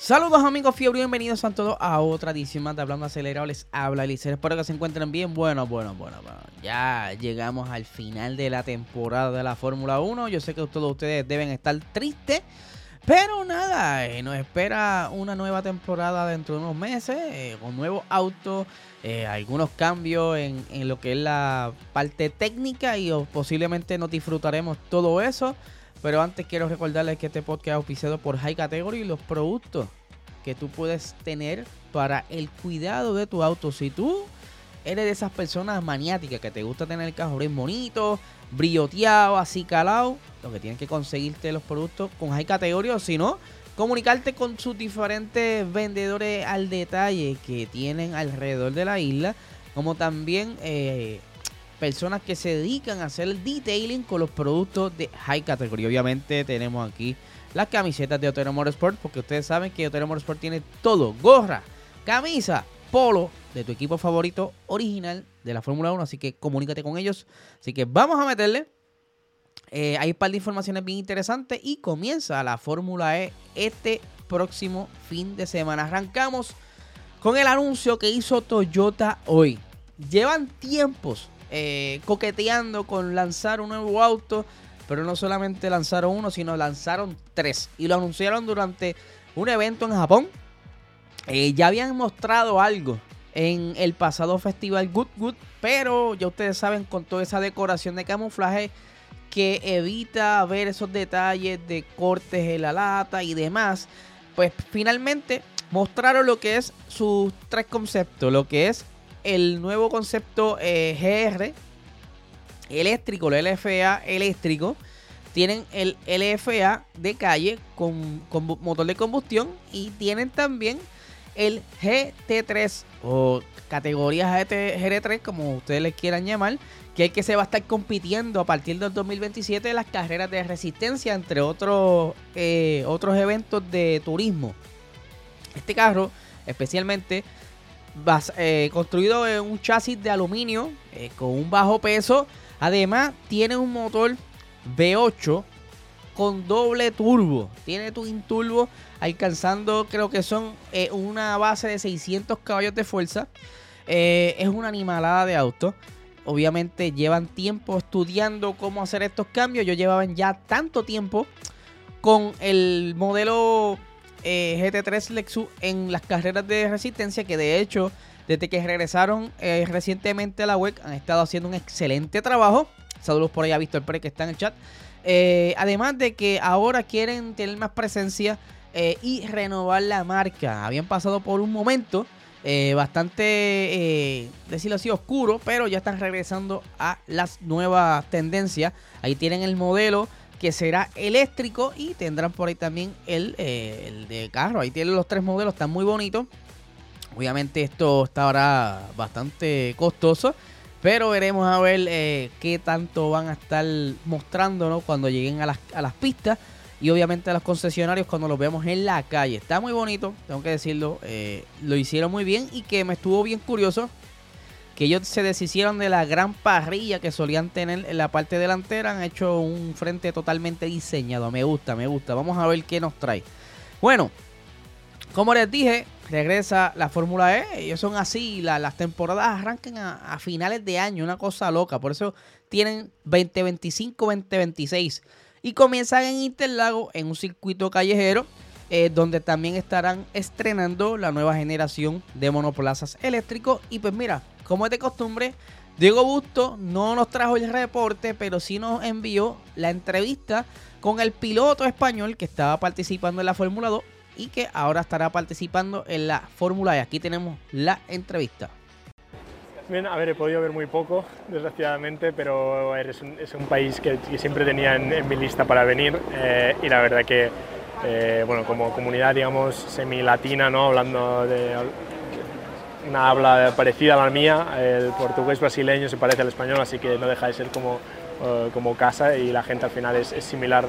Saludos amigos fiebre, bienvenidos a todos a otra edición más de Hablando Acelerado. Les habla Eliezer, espero que se encuentren bien. Bueno, ya llegamos al final de la temporada de la Fórmula 1. Yo sé que todos ustedes deben estar tristes, pero nada, nos espera una nueva temporada dentro de unos meses, con nuevos autos, algunos cambios en lo que es la parte técnica y posiblemente nos disfrutaremos todo eso. Pero antes quiero recordarles que este podcast es auspiciado por High Category y los productos que tú puedes tener para el cuidado de tu auto. Si tú eres de esas personas maniáticas que te gusta tener el carro bien bonito, brilloteado, así calado, lo que tienes que conseguirte los productos con High Category, o si no, comunicarte con sus diferentes vendedores al detalle que tienen alrededor de la isla, como también personas que se dedican a hacer el detailing con los productos de High Category. Obviamente tenemos aquí las camisetas de Otero Motorsport, porque ustedes saben que Otero Motorsport tiene todo: gorra, camisa, polo de tu equipo favorito original de la Fórmula 1, así que comunícate con ellos. Así que vamos a meterle. Hay un par de informaciones bien interesantes y comienza la Fórmula E este próximo fin de semana. Arrancamos con el anuncio que hizo Toyota hoy. Llevan tiempos coqueteando con lanzar un nuevo auto, pero no solamente lanzaron uno, sino lanzaron 3 y lo anunciaron durante un evento en Japón. Ya habían mostrado algo en el pasado festival Goodwood, pero ya ustedes saben, con toda esa decoración de camuflaje que evita ver esos detalles de cortes en la lata y demás, pues finalmente mostraron lo que es sus 3 conceptos, lo que es el nuevo concepto GR eléctrico, el LFA eléctrico. Tienen el LFA de calle con motor de combustión y tienen también el GT3 o categoría GT3, como ustedes les quieran llamar, que es el que se va a estar compitiendo a partir del 2027 en las carreras de resistencia, entre otros eventos de turismo. Este carro especialmente construido en un chasis de aluminio con un bajo peso. Además tiene un motor V8 con doble turbo. Tiene twin turbo alcanzando, creo que son una base de 600 caballos de fuerza. Es una animalada de auto. Obviamente llevan tiempo estudiando cómo hacer estos cambios. Ellos llevaban ya tanto tiempo con el modelo GT3 Lexus en las carreras de resistencia, que de hecho desde que regresaron recientemente a la WEC han estado haciendo un excelente trabajo. Saludos por ahí a Víctor Pérez, que está en el chat. Además de que ahora quieren tener más presencia y renovar la marca. Habían pasado por un momento bastante, decirlo así, oscuro, pero ya están regresando a las nuevas tendencias. Ahí tienen el modelo que será eléctrico y tendrán por ahí también el de carro. Ahí tienen los 3 modelos, están muy bonitos. Obviamente esto está ahora bastante costoso, pero veremos a ver qué tanto van a estar mostrando, ¿no?, cuando lleguen a las pistas y obviamente a los concesionarios cuando los vemos en la calle. Está muy bonito, tengo que decirlo, lo hicieron muy bien, y que me estuvo bien curioso que ellos se deshicieron de la gran parrilla que solían tener en la parte delantera. Han hecho un frente totalmente diseñado. Me gusta. Vamos a ver qué nos trae. Bueno, como les dije, regresa la Fórmula E. Ellos son así. Las temporadas arrancan a finales de año. Una cosa loca. Por eso tienen 2025, 2026. Y comienzan en Interlagos, en un circuito callejero, donde también estarán estrenando la nueva generación de monoplazas eléctricos. Y pues mira, como es de costumbre, Diego Busto no nos trajo el reporte, pero sí nos envió la entrevista con el piloto español que estaba participando en la Fórmula 2 y que ahora estará participando en la Fórmula E. Aquí tenemos la entrevista. Bien, a ver, he podido ver muy poco, desgraciadamente, pero es un país que siempre tenía en mi lista para venir, y la verdad que, bueno, como comunidad, digamos, semi-latina, ¿no?, hablando de una habla parecida a la mía, el portugués brasileño se parece al español, así que no deja de ser como casa, y la gente al final es similar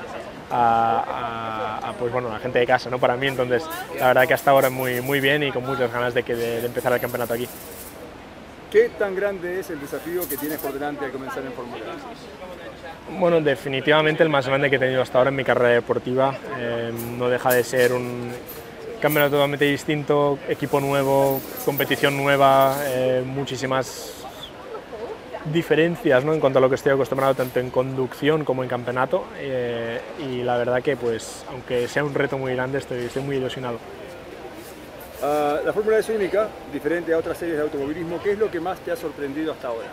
pues bueno, la gente de casa, ¿no?, para mí. Entonces la verdad que hasta ahora muy bien y con muchas ganas de empezar el campeonato aquí. ¿Qué tan grande es el desafío que tienes por delante al comenzar en Fórmula 1? Bueno, definitivamente el más grande que he tenido hasta ahora en mi carrera deportiva. No deja de ser campeonato totalmente distinto, equipo nuevo, competición nueva, muchísimas diferencias, ¿no?, en cuanto a lo que estoy acostumbrado tanto en conducción como en campeonato, y la verdad que, pues, aunque sea un reto muy grande, estoy muy ilusionado. La Fórmula es única, diferente a otras series de automovilismo. ¿Qué es lo que más te ha sorprendido hasta ahora?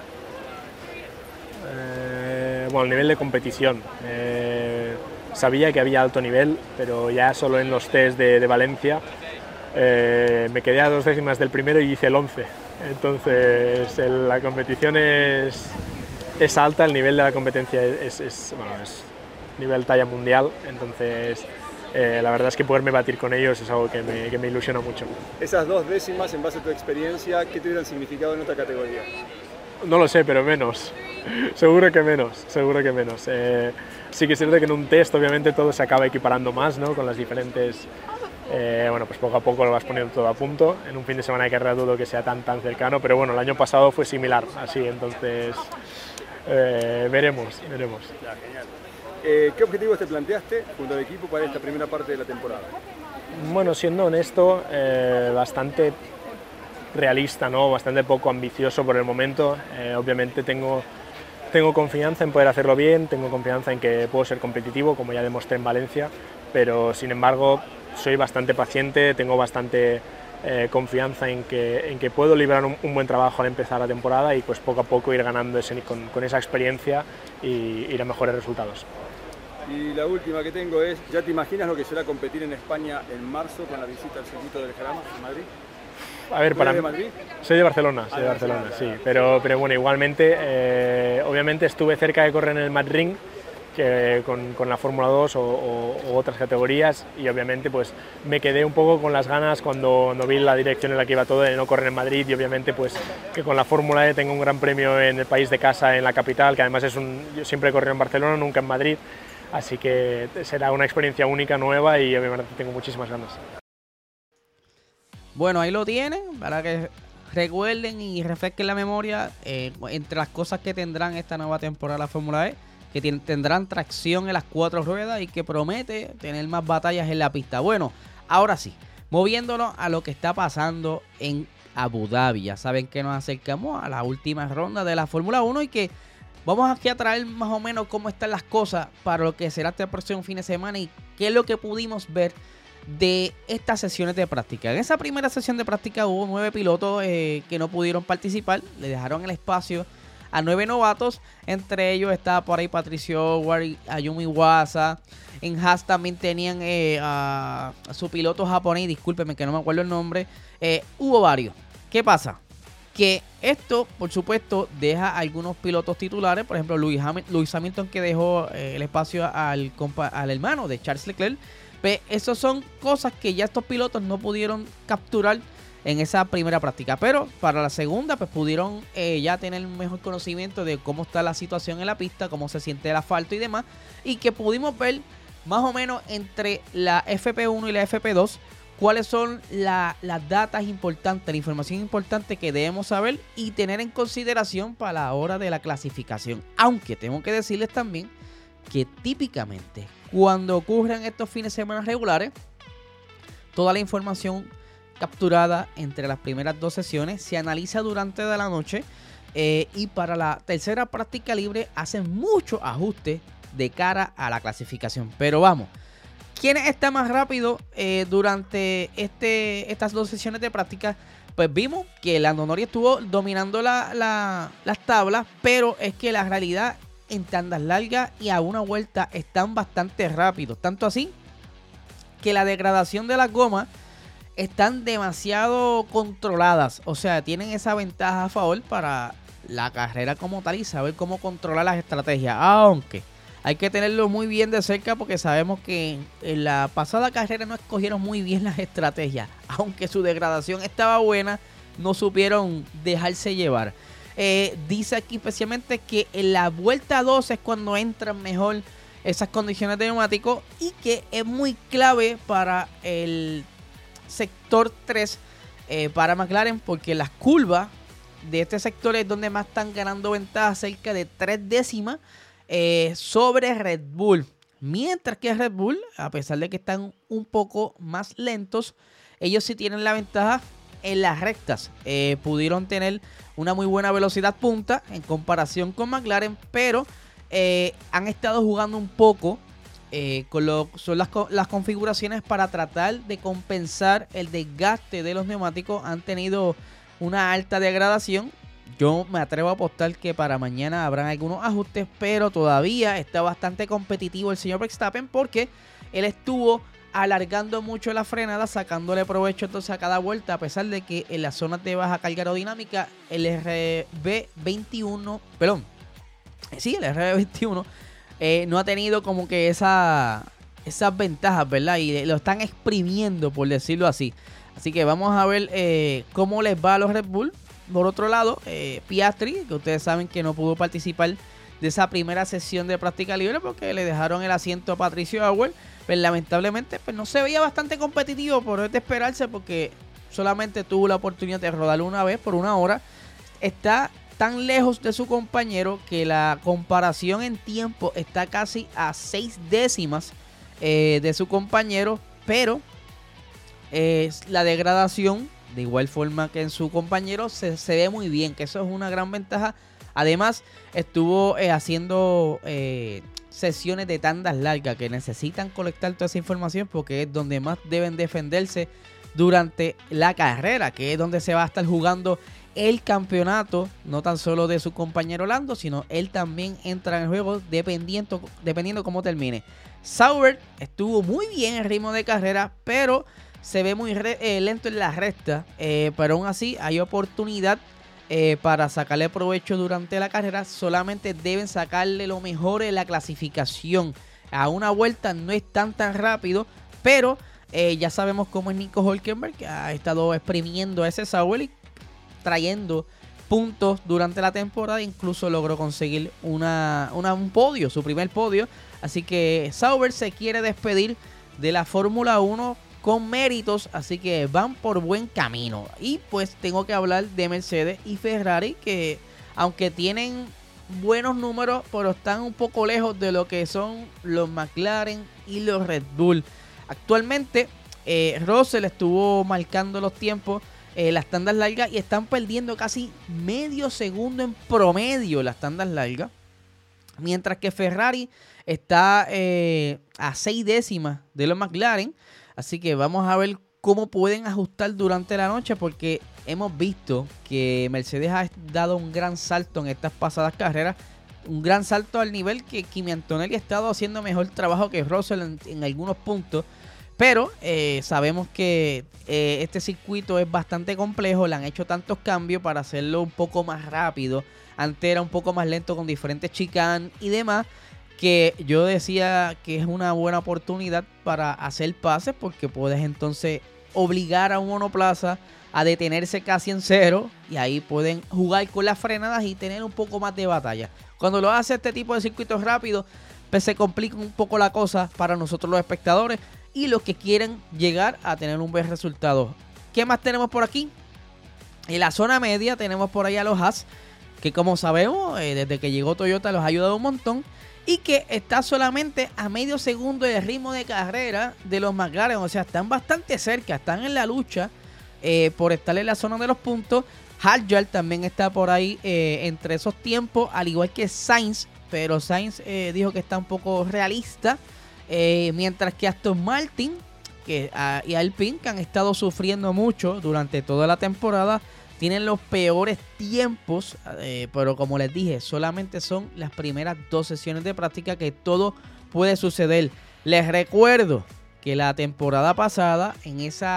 Bueno, el nivel de competición. Sabía que había alto nivel, pero ya solo en los test de Valencia me quedé a 2 décimas del primero y hice el 11. Entonces la competición es alta, el nivel de la competencia es nivel talla mundial, entonces la verdad es que poderme batir con ellos es algo que me ilusiona mucho. Esas 2 décimas, en base a tu experiencia, ¿qué te hubieran significado en otra categoría? No lo sé, pero menos. Seguro que menos. Sí que es cierto que en un test obviamente todo se acaba equiparando más, ¿no?, con las diferentes... bueno, pues poco a poco lo vas poniendo todo a punto. En un fin de semana de carrera dudo que sea tan cercano, pero bueno, el año pasado fue similar, así, entonces veremos. Ya, genial. ¿Qué objetivos te planteaste junto al equipo para esta primera parte de la temporada? Bueno, siendo honesto, bastante realista, ¿no?, bastante poco ambicioso por el momento. Obviamente tengo confianza en poder hacerlo bien, tengo confianza en que puedo ser competitivo, como ya demostré en Valencia, pero sin embargo soy bastante paciente, tengo bastante confianza en que puedo librar un buen trabajo al empezar la temporada y pues poco a poco ir ganando con esa experiencia y ir a mejores resultados. Y la última que tengo es, ¿ya te imaginas lo que será competir en España en marzo con la visita al circuito del Jarama en Madrid? A ver, ¿Eres de Madrid? Soy de Barcelona, sí, pero bueno, igualmente, obviamente estuve cerca de correr en el Madrid con la Fórmula 2 o otras categorías, y obviamente pues me quedé un poco con las ganas cuando no vi la dirección en la que iba todo de no correr en Madrid, y obviamente pues que con la Fórmula E tengo un gran premio en el país de casa, en la capital, que además yo siempre he corrido en Barcelona, nunca en Madrid, así que será una experiencia única, nueva, y obviamente tengo muchísimas ganas. Bueno, ahí lo tienen, para que recuerden y refresquen la memoria, entre las cosas que tendrán esta nueva temporada de la Fórmula E, que tendrán tracción en las 4 ruedas y que promete tener más batallas en la pista. Bueno, ahora sí, moviéndonos a lo que está pasando en Abu Dhabi. Ya saben que nos acercamos a la última ronda de la Fórmula 1 y que vamos aquí a traer más o menos cómo están las cosas para lo que será este próximo fin de semana y qué es lo que pudimos ver de estas sesiones de práctica. En esa primera sesión de práctica hubo 9 pilotos que no pudieron participar, le dejaron el espacio a 9 novatos, entre ellos estaba por ahí Patricio Howard, Ayumu Iwasa. En Haas también tenían a su piloto japonés, discúlpeme que no me acuerdo el nombre. Hubo varios. ¿Qué pasa? Que esto, por supuesto, deja a algunos pilotos titulares, por ejemplo Lewis Hamilton, que dejó el espacio al hermano de Charles Leclerc. Esas son cosas que ya estos pilotos no pudieron capturar en esa primera práctica, pero para la segunda pues pudieron ya tener un mejor conocimiento de cómo está la situación en la pista, cómo se siente el asfalto y demás, y que pudimos ver más o menos entre la FP1 y la FP2 cuáles son las datas importantes, la información importante que debemos saber y tener en consideración para la hora de la clasificación. Aunque tengo que decirles también que típicamente cuando ocurren estos fines de semana regulares, toda la información capturada entre las primeras 2 sesiones se analiza durante de la noche, y para la tercera práctica libre hacen muchos ajustes de cara a la clasificación. Pero vamos, ¿quién está más rápido durante estas 2 sesiones de práctica? Pues vimos que Lando Norris estuvo dominando las tablas, pero es que la realidad en tandas largas y a una vuelta están bastante rápidos, tanto así que la degradación de las gomas están demasiado controladas, o sea, tienen esa ventaja a favor para la carrera como tal y saber cómo controlar las estrategias, aunque hay que tenerlo muy bien de cerca porque sabemos que en la pasada carrera no escogieron muy bien las estrategias, aunque su degradación estaba buena, no supieron dejarse llevar. Dice aquí especialmente que en la vuelta 2 es cuando entran mejor esas condiciones de neumático y que es muy clave para el sector 3 para McLaren, porque las curvas de este sector es donde más están ganando ventaja, cerca de 3 décimas sobre Red Bull. Mientras que Red Bull, a pesar de que están un poco más lentos, ellos sí tienen la ventaja en las rectas. Pudieron tener una muy buena velocidad punta en comparación con McLaren, pero han estado jugando un poco con son las configuraciones para tratar de compensar el desgaste de los neumáticos. Han tenido una alta degradación. Yo me atrevo a apostar que para mañana habrán algunos ajustes, pero todavía está bastante competitivo el señor Verstappen porque él estuvo alargando mucho la frenada, sacándole provecho entonces a cada vuelta, a pesar de que en las zonas de baja carga aerodinámica el RB21 no ha tenido como que esas ventajas, ¿verdad? Y lo están exprimiendo, por decirlo así. Así que vamos a ver cómo les va a los Red Bull. Por otro lado, Piastri, que ustedes saben que no pudo participar de esa primera sesión de práctica libre porque le dejaron el asiento a Patricio Auer. Pues lamentablemente pues no se veía bastante competitivo, por es de esperarse porque solamente tuvo la oportunidad de rodar una vez por 1 hora. Está tan lejos de su compañero que la comparación en tiempo está casi a 6 décimas de su compañero, pero la degradación, de igual forma que en su compañero, se ve muy bien, que eso es una gran ventaja. Además, estuvo haciendo sesiones de tandas largas que necesitan colectar toda esa información porque es donde más deben defenderse durante la carrera, que es donde se va a estar jugando el campeonato, no tan solo de su compañero Lando, sino él también entra en el juego dependiendo cómo termine. Sauber estuvo muy bien en ritmo de carrera, pero se ve muy lento en la recta, pero aún así hay oportunidad para sacarle provecho durante la carrera. Solamente deben sacarle lo mejor en la clasificación. A una vuelta no es tan rápido, pero ya sabemos cómo es Nico Hülkenberg, que ha estado exprimiendo a ese Sauber y trayendo puntos durante la temporada. Incluso logró conseguir un podio, su primer podio. Así que Sauber se quiere despedir de la Fórmula 1 con méritos, así que van por buen camino. Y pues tengo que hablar de Mercedes y Ferrari, que aunque tienen buenos números, pero están un poco lejos de lo que son los McLaren y los Red Bull. Actualmente Russell estuvo marcando los tiempos, las tandas largas, y están perdiendo casi medio segundo en promedio las tandas largas, mientras que Ferrari está a 6 décimas de los McLaren. Así que vamos a ver cómo pueden ajustar durante la noche, porque hemos visto que Mercedes ha dado un gran salto en estas pasadas carreras, un gran salto al nivel que Kimi Antonelli ha estado haciendo mejor trabajo que Russell en algunos puntos, pero sabemos que este circuito es bastante complejo, le han hecho tantos cambios para hacerlo un poco más rápido. Antes era un poco más lento con diferentes chicanes y demás, que yo decía que es una buena oportunidad para hacer pases, porque puedes entonces obligar a un monoplaza a detenerse casi en cero, y ahí pueden jugar con las frenadas y tener un poco más de batalla. Cuando lo hace este tipo de circuitos rápidos, pues se complica un poco la cosa para nosotros los espectadores y los que quieren llegar a tener un buen resultado. ¿Qué más tenemos por aquí? En la zona media tenemos por ahí a los Haas, que como sabemos, desde que llegó Toyota los ha ayudado un montón, y que está solamente a medio segundo del ritmo de carrera de los McLaren. O sea, están bastante cerca, están en la lucha por estar en la zona de los puntos. Hadjar también está por ahí entre esos tiempos, al igual que Sainz, pero Sainz dijo que está un poco realista, mientras que Aston Martin y Alpine, que han estado sufriendo mucho durante toda la temporada, tienen los peores tiempos, pero como les dije, solamente son las primeras 2 sesiones de práctica, que todo puede suceder. Les recuerdo que la temporada pasada, en ese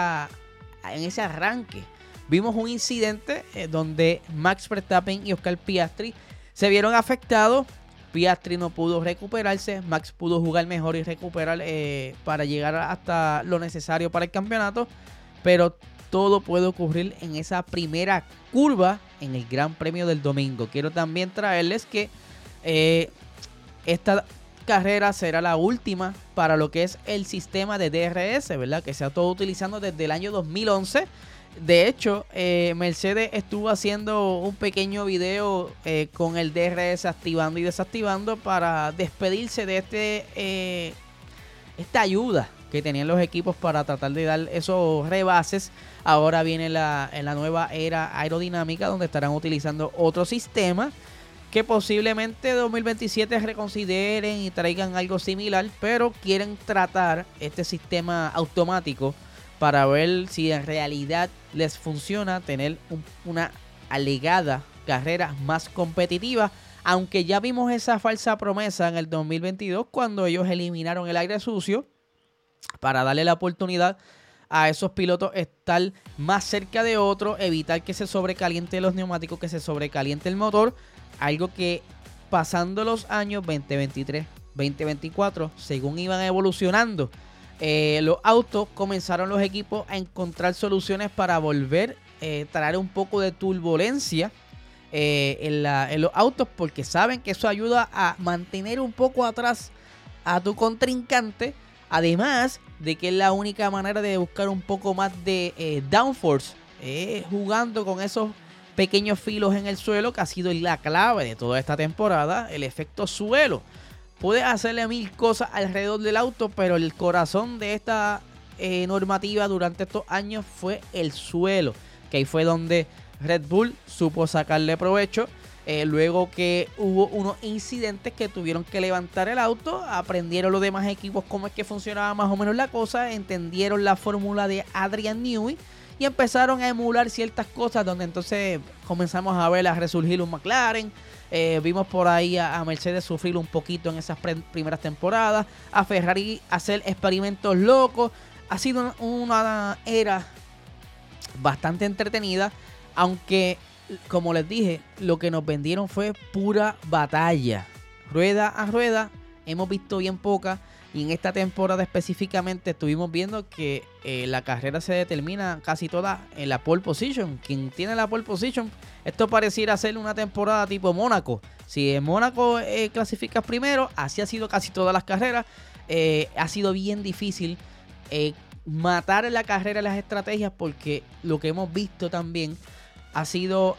arranque, vimos un incidente donde Max Verstappen y Oscar Piastri se vieron afectados. Piastri no pudo recuperarse, Max pudo jugar mejor y recuperar para llegar hasta lo necesario para el campeonato, pero todo puede ocurrir en esa primera curva en el Gran Premio del domingo. Quiero también traerles que esta carrera será la última para lo que es el sistema de DRS, ¿verdad? Que se ha estado utilizando desde el año 2011. De hecho, Mercedes estuvo haciendo un pequeño video con el DRS activando y desactivando para despedirse de esta ayuda que tenían los equipos para tratar de dar esos rebases. Ahora viene en la nueva era aerodinámica, donde estarán utilizando otro sistema que posiblemente 2027 reconsideren y traigan algo similar, pero quieren tratar este sistema automático para ver si en realidad les funciona tener una alegada carrera más competitiva, aunque ya vimos esa falsa promesa en el 2022 cuando ellos eliminaron el aire sucio para darle la oportunidad a esos pilotos estar más cerca de otros, evitar que se sobrecaliente los neumáticos, que se sobrecaliente el motor, algo que pasando los años 2023, 2024, según iban evolucionando los autos, comenzaron los equipos a encontrar soluciones para volver traer un poco de turbulencia en los autos, porque saben que eso ayuda a mantener un poco atrás a tu contrincante, además de que es la única manera de buscar un poco más de downforce, jugando con esos pequeños filos en el suelo, que ha sido la clave de toda esta temporada, el efecto suelo. Puedes hacerle 1000 cosas alrededor del auto, pero el corazón de esta normativa durante estos años fue el suelo, que ahí fue donde Red Bull supo sacarle provecho. Luego que hubo unos incidentes que tuvieron que levantar el auto, aprendieron los demás equipos cómo es que funcionaba más o menos la cosa, entendieron la fórmula de Adrian Newey y empezaron a emular ciertas cosas, donde entonces comenzamos a ver a resurgir un McLaren. Vimos por ahí a Mercedes sufrir un poquito en esas primeras temporadas, a Ferrari hacer experimentos locos. Ha sido una era bastante entretenida, aunque, como les dije, lo que nos vendieron fue pura batalla, rueda a rueda. Hemos visto bien poca, y en esta temporada específicamente estuvimos viendo que la carrera se determina casi toda en la pole position. Quien tiene la pole position, esto pareciera ser una temporada tipo Mónaco. Si en Mónaco clasificas primero, así ha sido casi todas las carreras. Ha sido bien difícil matar en la carrera las estrategias, porque lo que hemos visto también ha sido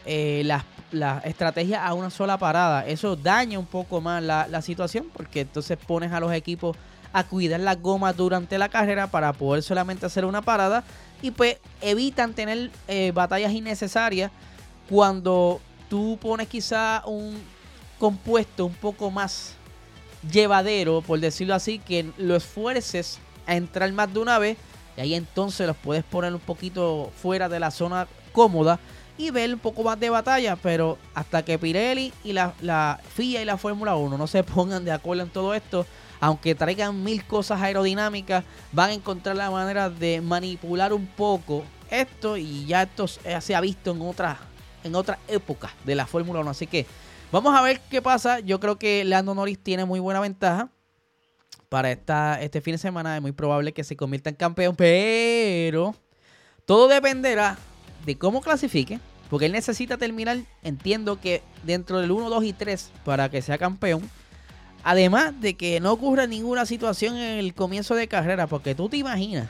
la estrategia a una sola parada. Eso daña un poco más la situación, porque entonces pones a los equipos a cuidar las gomas durante la carrera para poder solamente hacer una parada, y pues evitan tener batallas innecesarias cuando tú pones quizá un compuesto un poco más llevadero, por decirlo así, que lo esfuerces a entrar más de una vez, y ahí entonces los puedes poner un poquito fuera de la zona cómoda y ver un poco más de batalla. Pero hasta que Pirelli y la FIA y la Fórmula 1 no se pongan de acuerdo en todo esto, aunque traigan 1000 cosas aerodinámicas, van a encontrar la manera de manipular un poco esto, y ya esto se ha visto en otras épocas de la Fórmula 1. Así que vamos a ver qué pasa. Yo creo que Lando Norris tiene muy buena ventaja para este fin de semana. Es muy probable que se convierta en campeón, pero todo dependerá de cómo clasifique, porque él necesita terminar, entiendo que dentro del 1, 2 y 3 para que sea campeón. Además de que no ocurra ninguna situación en el comienzo de carrera, porque tú te imaginas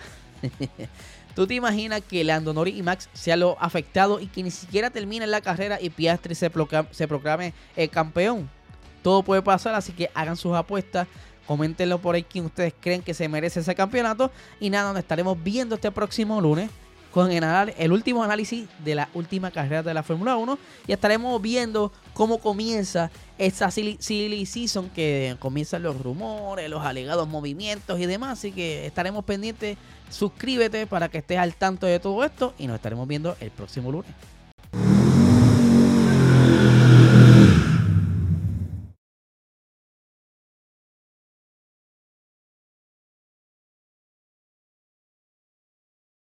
que Lando Norris y Max sean los afectados y que ni siquiera terminen la carrera y Piastri se proclame campeón. Todo puede pasar, así que hagan sus apuestas. Coméntenlo por ahí quién ustedes creen que se merece ese campeonato. Y nada, nos estaremos viendo este próximo lunes con el último análisis de la última carrera de la Fórmula 1. Y estaremos viendo cómo comienza esa silly season, que comienzan los rumores, los alegados movimientos y demás. Así que estaremos pendientes. Suscríbete para que estés al tanto de todo esto y nos estaremos viendo el próximo lunes.